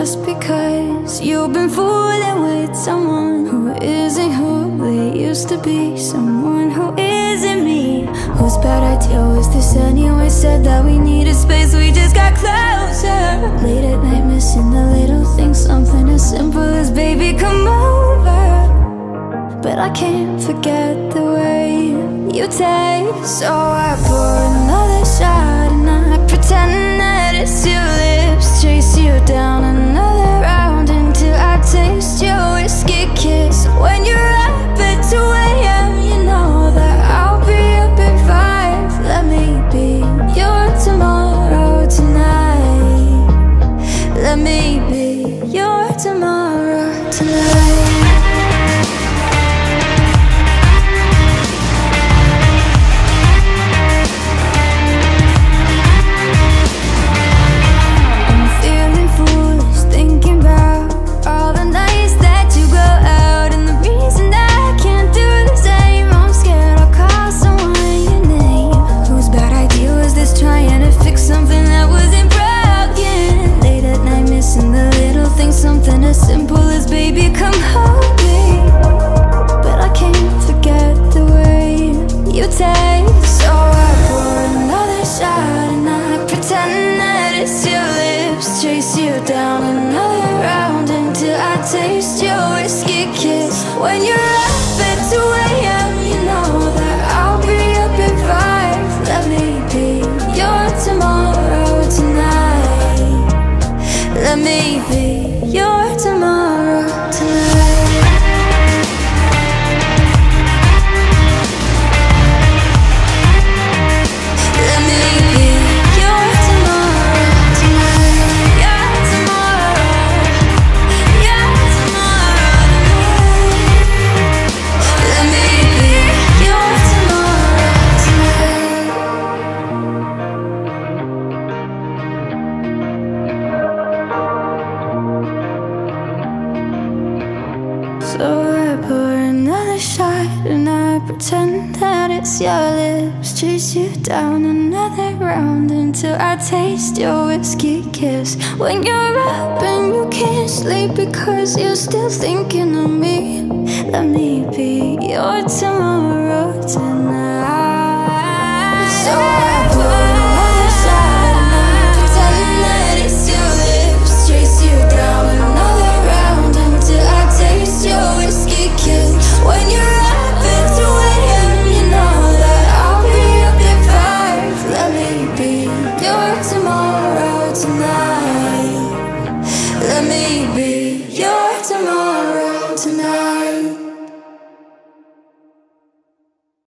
just because you've been fooling with someone who isn't who they used to be, someone who isn't me. Whose bad idea was this anyway? Said that we needed space, we just got closer. Late at night missing the little things, something as simple as baby come over. But I can't forget the way you taste. So I pour another shot and I pretend that it's your lips, chase you down another round until I taste your whiskey kiss. When you're up at 2 a.m., you know that I'll be up at 5. Let me be your tomorrow tonight. Let me be your tomorrow tonight. Something as simple as baby come hold me. But I can't forget the way you taste. So I pour another shot and I pretend that it's your lips, chase you down another round until I taste your whiskey kiss. When you're up at 2 a.m., you know that I'll be up at 5. Let me be your tomorrow tonight. Let me be your tomorrow tonight. Let me be your tomorrow tonight. Your tomorrow, your tomorrow tonight. Let me be your tomorrow tonight. So I pour another shot and I pretend that it's your lips, chase you down another round until I taste your whiskey kiss. When you're up and you can't sleep because you're still thinking of me, let me be your tomorrow tonight. So